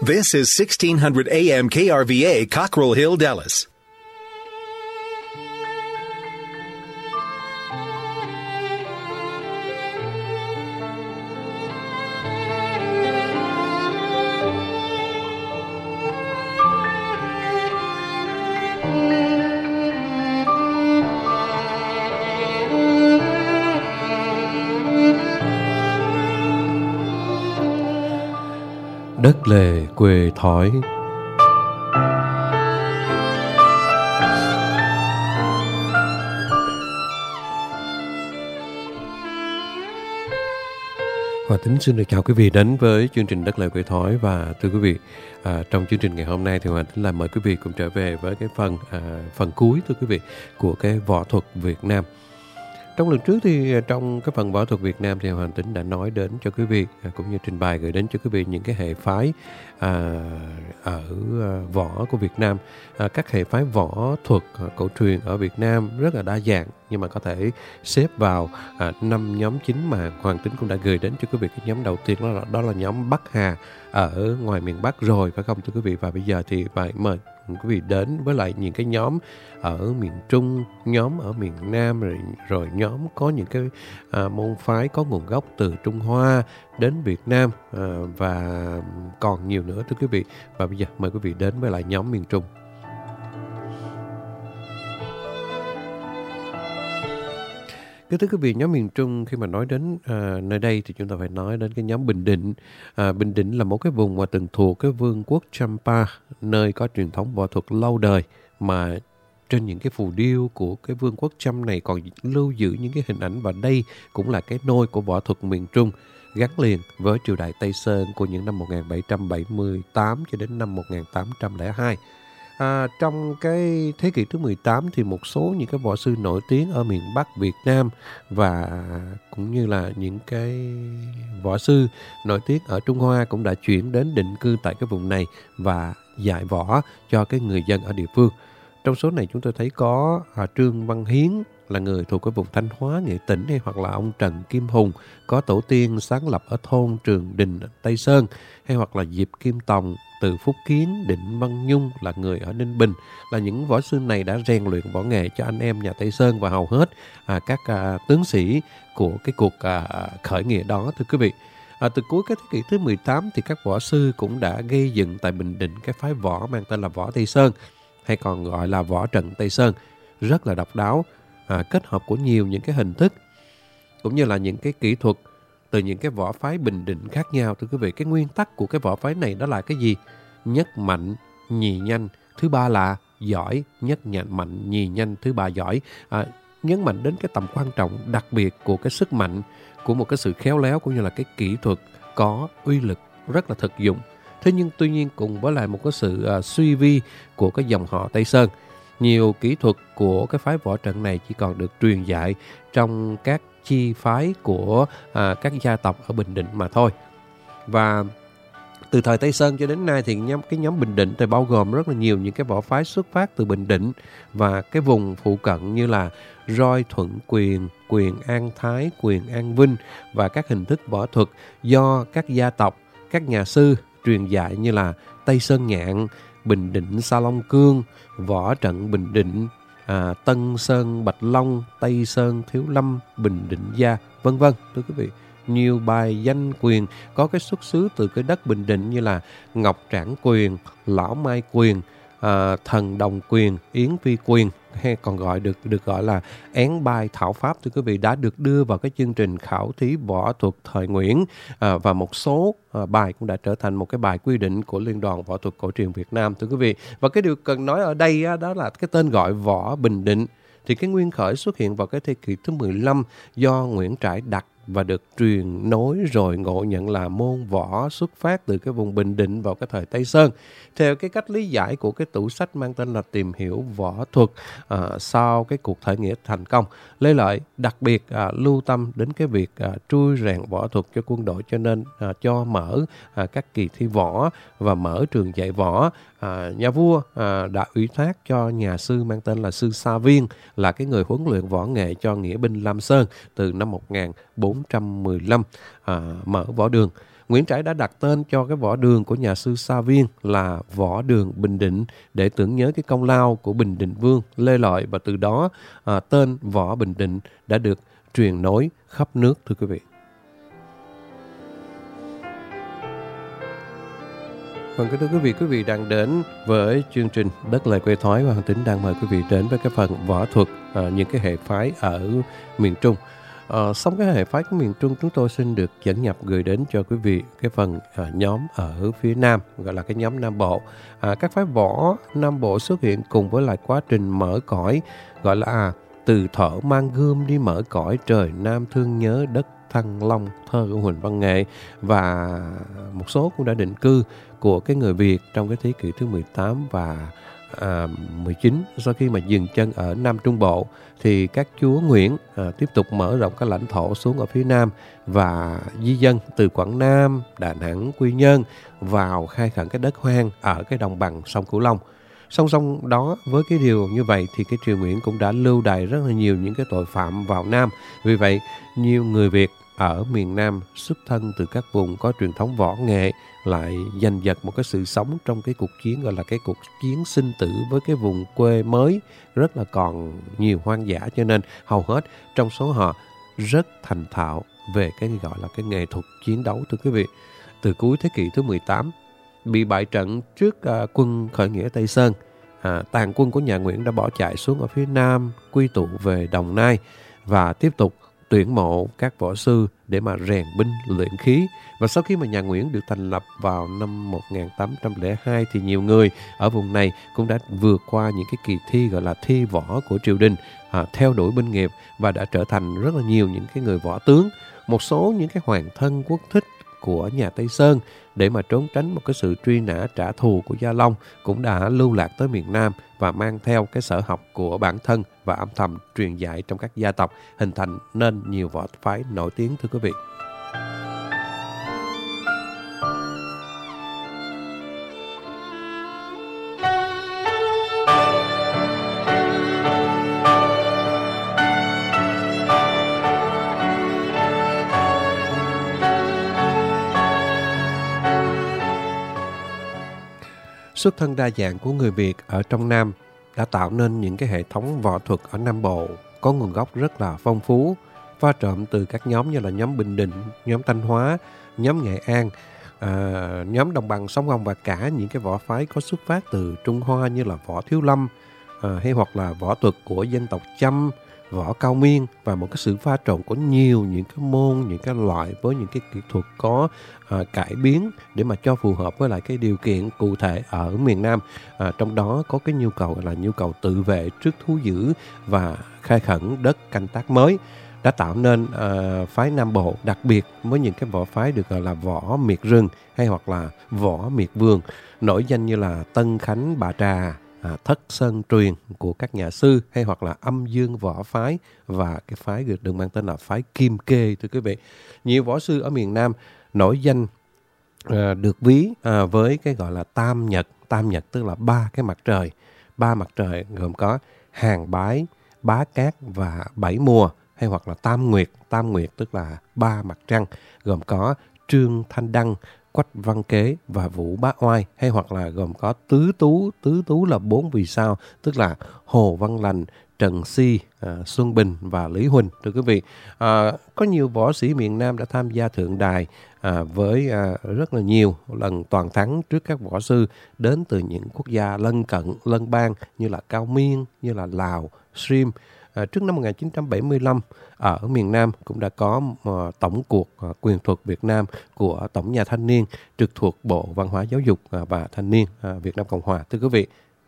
This is 1600 AM KRVA, Cockrell Hill, Dallas. Đất lề quê thói. Hòa Tính xin được chào quý vị đến với chương trình Đất lề quê thói. Và thưa quý vị, trong chương trình ngày hôm nay thì Hòa Tính mời quý vị cùng trở về với cái phần cuối, thưa quý vị, của cái võ thuật Việt Nam. Trong lần trước thì trong cái phần võ thuật Việt Nam thì Hoàng Tính đã nói đến cho quý vị, cũng như trình bày gửi đến cho quý vị những cái hệ phái ở võ của Việt Nam. Các hệ phái võ thuật cổ truyền ở Việt Nam rất là đa dạng, nhưng mà có thể xếp vào 5 nhóm chính mà Hoàng Tính cũng đã gửi đến cho quý vị. Cái nhóm đầu tiên đó là nhóm Bắc Hà ở ngoài miền Bắc rồi, phải không thưa quý vị? Và bây giờ thì mời quý vị đến với lại những cái nhóm ở miền Trung, nhóm ở miền Nam, rồi nhóm có những cái môn phái có nguồn gốc từ Trung Hoa đến Việt Nam, và còn nhiều nữa thưa quý vị. Và bây giờ mời quý vị đến với lại nhóm miền Trung. Thưa quý vị, nhóm miền Trung khi mà nói đến nơi đây thì chúng ta phải nói đến cái nhóm Bình Định. Bình Định là một cái vùng mà từng thuộc cái vương quốc Champa, nơi có truyền thống võ thuật lâu đời, mà trên những cái phù điêu của cái vương quốc Chăm này còn lưu giữ những cái hình ảnh, và đây cũng là cái nôi của võ thuật miền Trung, gắn liền với triều đại Tây Sơn của những năm 1778 cho đến năm 1802. Trong cái thế kỷ thứ 18 thì một số những cái võ sư nổi tiếng ở miền Bắc Việt Nam và cũng như là những cái võ sư nổi tiếng ở Trung Hoa cũng đã chuyển đến định cư tại cái vùng này và dạy võ cho cái người dân ở địa phương. Trong số này chúng tôi thấy có Trương Văn Hiến là người thuộc cái vùng Thanh Hóa, Nghệ Tĩnh, hay hoặc là ông Trần Kim Hùng có tổ tiên sáng lập ở thôn Trường Đình, Tây Sơn, hay hoặc là Diệp Kim Tòng, Từ Phúc Kiến, Định Văn Nhung là người ở Ninh Bình. Là những võ sư này đã rèn luyện võ nghệ cho anh em nhà Tây Sơn và hầu hết các tướng sĩ của cái cuộc khởi nghĩa đó, thưa quý vị. Từ cuối cái thế kỷ thứ 18 thì các võ sư cũng đã gây dựng tại Bình Định cái phái võ mang tên là Võ Tây Sơn, hay còn gọi là Võ Trận Tây Sơn, rất là độc đáo, kết hợp của nhiều những cái hình thức cũng như là những cái kỹ thuật từ những cái võ phái Bình Định khác nhau. Thưa quý vị, cái nguyên tắc của cái võ phái này đó là cái gì? Nhất mạnh, nhì nhanh, thứ ba là giỏi. Nhất mạnh, nhì nhanh, thứ ba giỏi. Nhấn mạnh đến cái tầm quan trọng đặc biệt của cái sức mạnh, của một cái sự khéo léo cũng như là cái kỹ thuật có uy lực rất là thực dụng. Thế nhưng tuy nhiên cùng với lại một cái sự suy vi của cái dòng họ Tây Sơn, nhiều kỹ thuật của cái phái võ trận này chỉ còn được truyền dạy trong các chi phái của các gia tộc ở Bình Định mà thôi. Và từ thời Tây Sơn cho đến nay thì cái nhóm Bình Định thì bao gồm rất là nhiều những cái võ phái xuất phát từ Bình Định và cái vùng phụ cận như là Roi Thuận Quyền, Quyền An Thái, Quyền An Vinh, và các hình thức võ thuật do các gia tộc, các nhà sư truyền dạy như là Tây Sơn Nhạn, Bình Định Sa Long Cương, Võ Trận Bình Định, Tân Sơn Bạch Long, Tây Sơn Thiếu Lâm, Bình Định Gia, vân vân. Thưa quý vị, nhiều bài danh quyền có cái xuất xứ từ cái đất Bình Định như là Ngọc Trảng Quyền, Lão Mai Quyền, Thần Đồng Quyền, Yến Phi Quyền, hay còn được gọi là Én Bài Thảo Pháp, thưa quý vị, đã được đưa vào cái chương trình khảo thí võ thuật thời Nguyễn, và một số bài cũng đã trở thành một cái bài quy định của Liên đoàn Võ thuật Cổ truyền Việt Nam, thưa quý vị. Và cái điều cần nói ở đây đó là cái tên gọi Võ Bình Định thì cái nguyên khởi xuất hiện vào cái thế kỷ thứ 15 do Nguyễn Trãi đặt và được truyền nối rồi ngộ nhận là môn võ xuất phát từ cái vùng Bình Định vào cái thời Tây Sơn. Theo cái cách lý giải của cái tủ sách mang tên là Tìm hiểu võ thuật, sau cái cuộc khởi nghĩa thành công, Lê Lợi đặc biệt lưu tâm đến cái việc trui rèn võ thuật cho quân đội, cho nên cho mở các kỳ thi võ và mở trường dạy võ. Nhà vua đã ủy thác cho nhà sư mang tên là sư Sa Viên là cái người huấn luyện võ nghệ cho nghĩa binh Lam Sơn từ năm 1415 mở võ đường. Nguyễn Trãi đã đặt tên cho cái võ đường của nhà sư Sa Viên là Võ Đường Bình Định để tưởng nhớ cái công lao của Bình Định Vương Lê Lợi, và từ đó tên Võ Bình Định đã được truyền nối khắp nước, thưa quý vị. Vâng, kính thưa quý vị đang đến với chương trình Đất Lời Quê Thói, và Hoàng Tính đang mời quý vị đến với cái phần võ thuật những cái hệ phái ở miền Trung. Xong cái hệ phái của miền Trung, chúng tôi xin được dẫn nhập gửi đến cho quý vị cái phần nhóm ở phía Nam, gọi là cái nhóm Nam Bộ. Các phái võ Nam Bộ xuất hiện cùng với lại quá trình mở cõi, gọi là từ thợ mang gươm đi mở cõi, trời Nam thương nhớ đất Thăng Long, thơ của Huỳnh Văn Nghệ, và một số cũng đã định cư của cái người Việt trong cái thế kỷ thứ 18 và 19. Sau khi mà dừng chân ở Nam Trung Bộ thì các chúa Nguyễn tiếp tục mở rộng cái lãnh thổ xuống ở phía Nam và di dân từ Quảng Nam, Đà Nẵng, Quy Nhơn vào khai khẩn cái đất hoang ở cái đồng bằng sông Cửu Long. Song song đó với cái điều như vậy thì cái triều Nguyễn cũng đã lưu đày rất là nhiều những cái tội phạm vào Nam. Vì vậy nhiều người Việt ở miền Nam xuất thân từ các vùng có truyền thống võ nghệ lại giành giật một cái sự sống trong cái cuộc chiến, gọi là cái cuộc chiến sinh tử với cái vùng quê mới rất là còn nhiều hoang dã, cho nên hầu hết trong số họ rất thành thạo về cái gọi là cái nghệ thuật chiến đấu, thưa quý vị. Từ cuối thế kỷ thứ 18 bị bại trận trước quân khởi nghĩa Tây Sơn, tàn quân của nhà Nguyễn đã bỏ chạy xuống ở phía Nam, quy tụ về Đồng Nai và tiếp tục tuyển mộ các võ sư để mà rèn binh luyện khí. Và sau khi mà nhà Nguyễn được thành lập vào năm 1802 thì nhiều người ở vùng này cũng đã vượt qua những cái kỳ thi gọi là thi võ của triều đình, theo đuổi binh nghiệp và đã trở thành rất là nhiều những cái người võ tướng. Một số những cái hoàng thân quốc thích của nhà Tây Sơn để mà trốn tránh một cái sự truy nã trả thù của Gia Long cũng đã lưu lạc tới miền Nam và mang theo cái sở học của bản thân và âm thầm truyền dạy trong các gia tộc, hình thành nên nhiều võ phái nổi tiếng, thưa quý vị. Xuất thân đa dạng của người Việt ở trong Nam đã tạo nên những cái hệ thống võ thuật ở Nam Bộ có nguồn gốc rất là phong phú, pha trộn từ các nhóm như là nhóm Bình Định, nhóm Thanh Hóa, nhóm Nghệ An, nhóm Đồng bằng sông Hồng và cả những cái võ phái có xuất phát từ Trung Hoa như là võ Thiếu Lâm, hay hoặc là võ thuật của dân tộc Chăm, võ Cao Miên, và một cái sự pha trộn của nhiều những cái môn, những cái loại với những cái kỹ thuật có cải biến để mà cho phù hợp với lại cái điều kiện cụ thể ở miền Nam. Trong đó có cái nhu cầu là nhu cầu tự vệ trước thú dữ và khai khẩn đất canh tác mới, đã tạo nên phái Nam Bộ, đặc biệt với những cái võ phái được gọi là võ miệt rừng hay hoặc là võ miệt vườn, nổi danh như là Tân Khánh Bà Trà, Thất Sơn Truyền của các nhà sư, hay hoặc là Âm Dương Võ Phái và cái phái được mang tên là phái Kim Kê, thưa quý vị. Nhiều võ sư ở miền Nam nổi danh được ví với cái gọi là Tam Nhật tức là ba cái mặt trời. Ba mặt trời gồm có Hàng Bái, Bá Cát và Bảy Mùa, hay hoặc là Tam Nguyệt tức là ba mặt trăng, gồm có Trương Thanh Đăng, Quách Văn Kế và Vũ Bá Oai, hay hoặc là gồm có Tứ Tú là 4 vì sao, tức là Hồ Văn Lành, Trần Si, Xuân Bình và Lý Huỳnh, thưa quý vị. Có nhiều võ sĩ miền Nam đã tham gia thượng đài với rất là nhiều lần toàn thắng trước các võ sư đến từ những quốc gia lân cận, lân bang như là Cao Miên, như là Lào, Siem. Trước năm 1975, ở miền Nam cũng đã có Tổng cuộc quyền thuật Việt Nam của Tổng nhà Thanh niên trực thuộc Bộ Văn hóa Giáo dục và Thanh niên Việt Nam Cộng Hòa, thưa quý vị.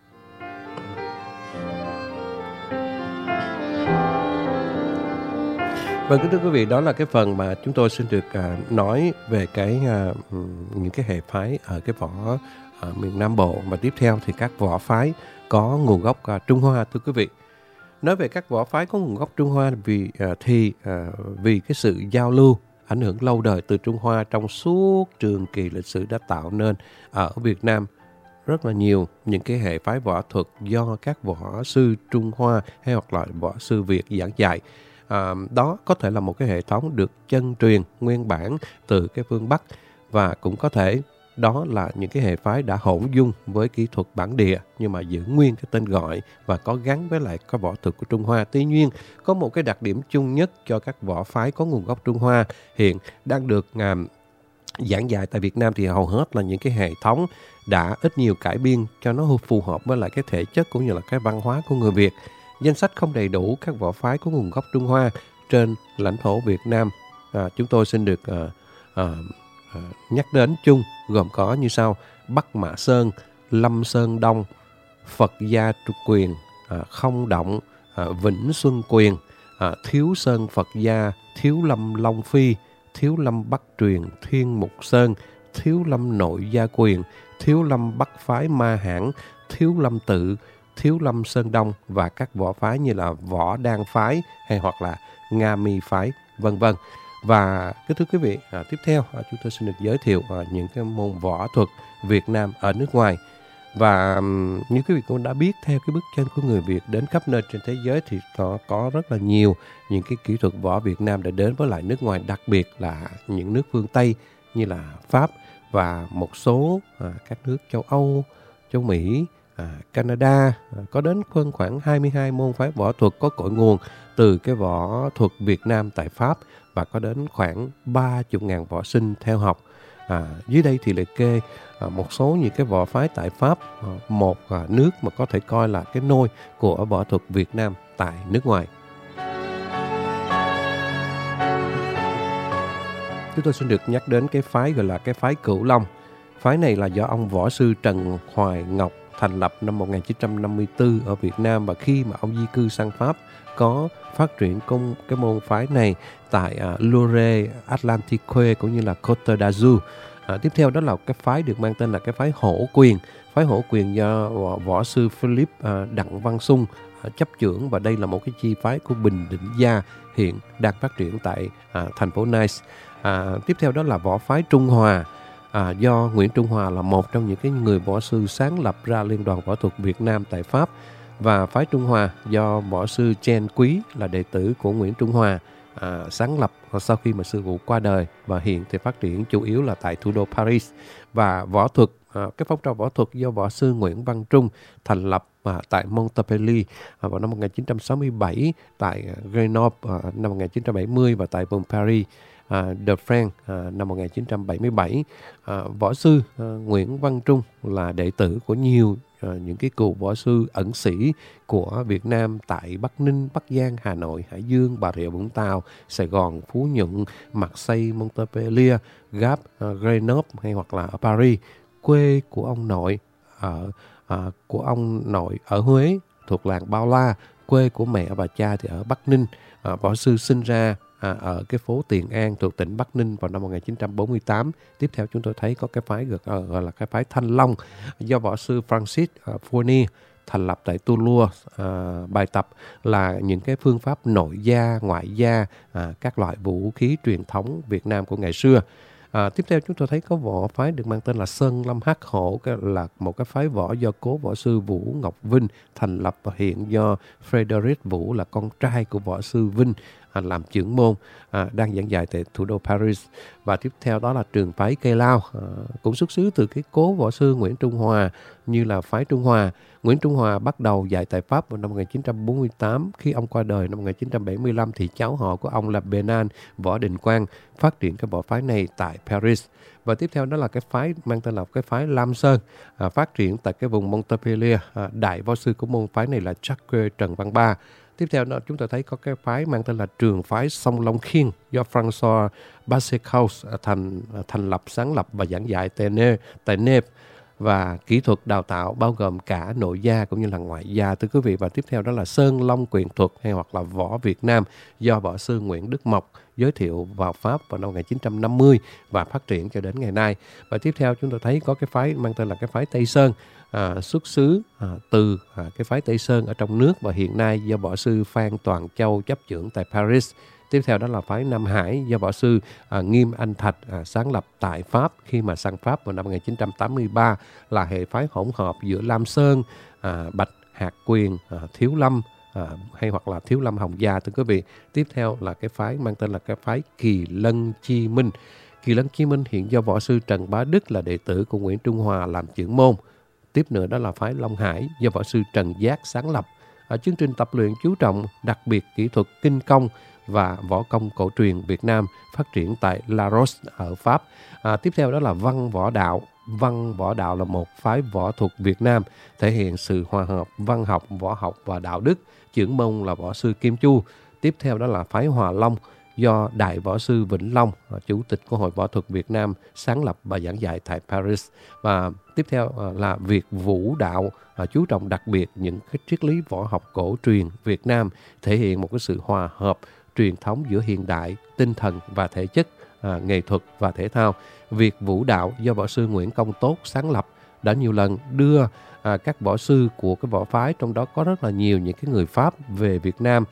Vâng, thưa quý vị, đó là cái phần mà chúng tôi xin được nói về những cái hệ phái ở cái võ miền Nam Bộ. Và tiếp theo thì các võ phái có nguồn gốc Trung Hoa, thưa quý vị. Nói về các võ phái có nguồn gốc Trung Hoa vì cái sự giao lưu ảnh hưởng lâu đời từ Trung Hoa trong suốt trường kỳ lịch sử đã tạo nên ở Việt Nam rất là nhiều những cái hệ phái võ thuật do các võ sư Trung Hoa hay hoặc là võ sư Việt giảng dạy. Đó có thể là một cái hệ thống được chân truyền nguyên bản từ cái phương Bắc và cũng có thể đó là những cái hệ phái đã hỗn dung với kỹ thuật bản địa nhưng mà giữ nguyên cái tên gọi và có gắn với lại cái võ thuật của Trung Hoa. Tuy nhiên, có một cái đặc điểm chung nhất cho các võ phái có nguồn gốc Trung Hoa hiện đang được giảng dạy tại Việt Nam thì hầu hết là những cái hệ thống đã ít nhiều cải biên cho nó phù hợp với lại cái thể chất cũng như là cái văn hóa của người Việt. Danh sách không đầy đủ các võ phái có nguồn gốc Trung Hoa trên lãnh thổ Việt Nam. Chúng tôi xin được nhắc đến chung gồm có như sau: Bắc Mã Sơn, Lâm Sơn Đông, Phật Gia Trục Quyền, Không Động, Vĩnh Xuân Quyền, Thiếu Sơn Phật Gia, Thiếu Lâm Long Phi, Thiếu Lâm Bắc Truyền, Thiên Mục Sơn, Thiếu Lâm Nội Gia Quyền, Thiếu Lâm Bắc Phái Ma Hãn, Thiếu Lâm Tự, Thiếu Lâm Sơn Đông và các võ phái như là Võ Đan Phái hay hoặc là Nga Mi Phái, vân vân. Và kính thưa quý vị, tiếp theo chúng tôi xin được giới thiệu những cái môn võ thuật Việt Nam ở nước ngoài. Và như quý vị cũng đã biết, theo cái bước chân của người Việt đến khắp nơi trên thế giới thì có rất là nhiều những cái kỹ thuật võ Việt Nam đã đến với lại nước ngoài, đặc biệt là những nước phương Tây như là Pháp và một số các nước châu Âu, châu Mỹ, Canada, có đến khoảng 22 môn phái võ thuật có cội nguồn từ cái võ thuật Việt Nam tại Pháp và có đến khoảng 30.000 võ sinh theo học. Dưới đây thì liệt kê một số những cái võ phái tại Pháp, một nước mà có thể coi là cái nôi của võ thuật Việt Nam tại nước ngoài. Chúng tôi xin được nhắc đến cái phái gọi là cái phái Cửu Long. Phái này là do ông võ sư Trần Hoài Ngọc thành lập năm 1954 ở Việt Nam, và khi mà ông di cư sang Pháp có phát triển cái môn phái này tại Loire, Atlantique cũng như là Côte d'Azur. Tiếp theo đó là cái phái được mang tên là cái phái Hổ Quyền. Phái Hổ Quyền do võ sư Philip Đặng Văn Sung chấp chưởng, và đây là một cái chi phái của Bình Định Gia hiện đang phát triển tại thành phố Nice. Tiếp theo đó là võ phái Trung Hòa. Do Nguyễn Trung Hòa là một trong những cái người võ sư sáng lập ra Liên đoàn Võ thuật Việt Nam tại Pháp. Và phái Trung Hòa do võ sư Chen Quý là đệ tử của Nguyễn Trung Hòa sáng lập sau khi mà sư phụ qua đời, và hiện thì phát triển chủ yếu là tại thủ đô Paris. Và võ thuật, cái phong trào võ thuật do võ sư Nguyễn Văn Trung thành lập tại Montpellier vào năm 1967, tại Grenoble năm 1970 và tại vùng Paris de France năm 1977. Võ sư Nguyễn Văn Trung là đệ tử của nhiều những cái cựu võ sư ẩn sĩ của Việt Nam tại Bắc Ninh, Bắc Giang, Hà Nội, Hải Dương, Bà Rịa Vũng Tàu, Sài Gòn, Phú Nhuận, Marseille, Montpellier, Gap, Grenoble hay hoặc là ở Paris. Quê của ông nội ở Huế thuộc làng Bao La, quê của mẹ và cha thì ở Bắc Ninh. Võ sư sinh ra ở cái phố Tiền An thuộc tỉnh Bắc Ninh vào năm 1948. Tiếp theo chúng tôi thấy có cái phái gọi là cái phái Thanh Long do võ sư Francis Fournier thành lập tại Toulouse. Bài tập là những cái phương pháp nội gia, ngoại gia, các loại vũ khí truyền thống Việt Nam của ngày xưa. Tiếp theo chúng tôi thấy có võ phái được mang tên là Sơn Lâm Hắc Hổ, là một cái phái võ do cố võ sư Vũ Ngọc Vinh thành lập, và hiện do Frederic Vũ là con trai của võ sư Vinh làm trưởng môn, đang giảng dạy tại thủ đô Paris. Và tiếp theo đó là trường phái Cây Lao, cũng xuất xứ từ cái cố võ sư Nguyễn Trung Hòa như là phái Trung Hòa. Nguyễn Trung Hòa bắt đầu dạy tại Pháp vào năm 1948. Khi ông qua đời năm 1975 thì cháu họ của ông là Benan Võ Đình Quang phát triển cái võ phái này tại Paris. Và tiếp theo đó là cái phái mang tên là cái phái Lam Sơn, phát triển tại cái vùng Montpellier. Đại võ sư của môn phái này là Jacques Trần Văn Ba. Tiếp theo đó chúng ta thấy có cái phái mang tên là trường phái Sông Long Khiên do François Bassecaus thành lập, sáng lập và giảng dạy tại Neve. Và kỹ thuật đào tạo bao gồm cả nội gia cũng như là ngoại gia, thưa quý vị. Và tiếp theo đó là Sơn Long Quyền thuật hay hoặc là võ Việt Nam do võ sư Nguyễn Đức Mộc giới thiệu vào Pháp vào năm 1950 và phát triển cho đến ngày nay. Và tiếp theo chúng ta thấy có cái phái mang tên là cái phái Tây Sơn, xuất xứ từ cái phái Tây Sơn ở trong nước, và hiện nay do võ sư Phan Toàn Châu chấp chưởng tại Paris. Tiếp theo đó là phái Nam Hải do võ sư Nghiêm Anh Thạch sáng lập tại Pháp. Khi mà sang Pháp vào năm 1983 là hệ phái hỗn hợp giữa Lam Sơn, Bạch Hạc Quyền, Thiếu Lâm hay hoặc là Thiếu Lâm Hồng Gia, thưa quý vị. Tiếp theo là cái phái mang tên là cái phái Kỳ Lân Chi Minh. Kỳ Lân Chí Minh hiện do võ sư Trần Bá Đức là đệ tử của Nguyễn Trung Hoa làm trưởng môn. Tiếp nữa đó là phái Long Hải do võ sư Trần Giác sáng lập. Chương trình tập luyện chú trọng đặc biệt kỹ thuật kinh công và võ công cổ truyền Việt Nam phát triển tại La Roche ở Pháp. Tiếp theo đó là Văn Võ Đạo. Văn Võ Đạo là một phái võ thuật Việt Nam thể hiện sự hòa hợp văn học, võ học và đạo đức. Trưởng môn là võ sư Kim Chu. Tiếp theo đó là phái Hòa Long do Đại Võ sư Vĩnh Long, Chủ tịch của Hội Võ thuật Việt Nam sáng lập và giảng dạy tại Paris. Và tiếp theo là Việt Vũ Đạo, chú trọng đặc biệt những cái triết lý võ học cổ truyền Việt Nam, thể hiện một cái sự hòa hợp truyền thống giữa hiện đại, tinh thần và thể chất, nghệ thuật và thể thao. Việt Vũ Đạo do võ sư Nguyễn Công Tốt sáng lập, đã nhiều lần đưa các võ sư của cái võ phái, trong đó có rất là nhiều những cái người Pháp về Việt Nam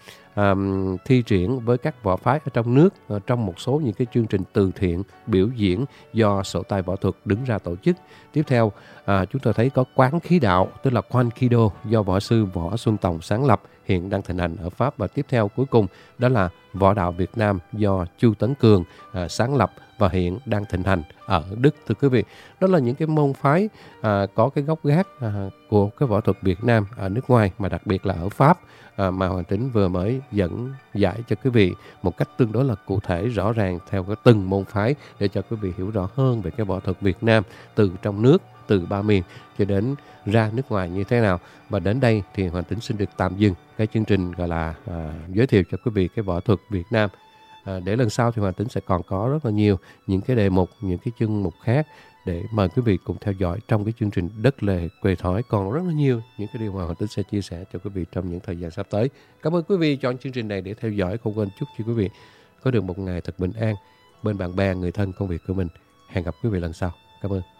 thi triển với các võ phái ở trong nước trong một số những cái chương trình từ thiện biểu diễn do Sổ tay Võ thuật đứng ra tổ chức. Tiếp theo chúng ta thấy có Quán Khí Đạo, tức là Quan Kido do võ sư Võ Xuân Tòng sáng lập, hiện đang thịnh hành ở Pháp. Và tiếp theo cuối cùng đó là Võ đạo Việt Nam do Chu Tấn Cường sáng lập và hiện đang thịnh hành ở Đức. Thưa quý vị, đó là những cái môn phái có cái gốc gác của cái võ thuật Việt Nam ở nước ngoài, mà đặc biệt là ở Pháp, mà Hoàng Tính vừa mới dẫn giải cho quý vị một cách tương đối là cụ thể, rõ ràng theo cái từng môn phái, để cho quý vị hiểu rõ hơn về cái võ thuật Việt Nam từ trong nước, từ ba miền cho đến ra nước ngoài như thế nào. Và đến đây thì Hoàng Tính xin được tạm dừng cái chương trình gọi là giới thiệu cho quý vị cái võ thuật Việt Nam. Để lần sau thì Hoàng Tính sẽ còn có rất là nhiều những cái đề mục, những cái chương mục khác để mời quý vị cùng theo dõi trong cái chương trình Đất Lề Quê Thói. Còn rất là nhiều những cái điều mà Hoàng Tính sẽ chia sẻ cho quý vị trong những thời gian sắp tới. Cảm ơn quý vị chọn chương trình này để theo dõi. Không quên chúc cho quý vị có được một ngày thật bình an bên bạn bè, người thân, công việc của mình. Hẹn gặp quý vị lần sau. Cảm ơn.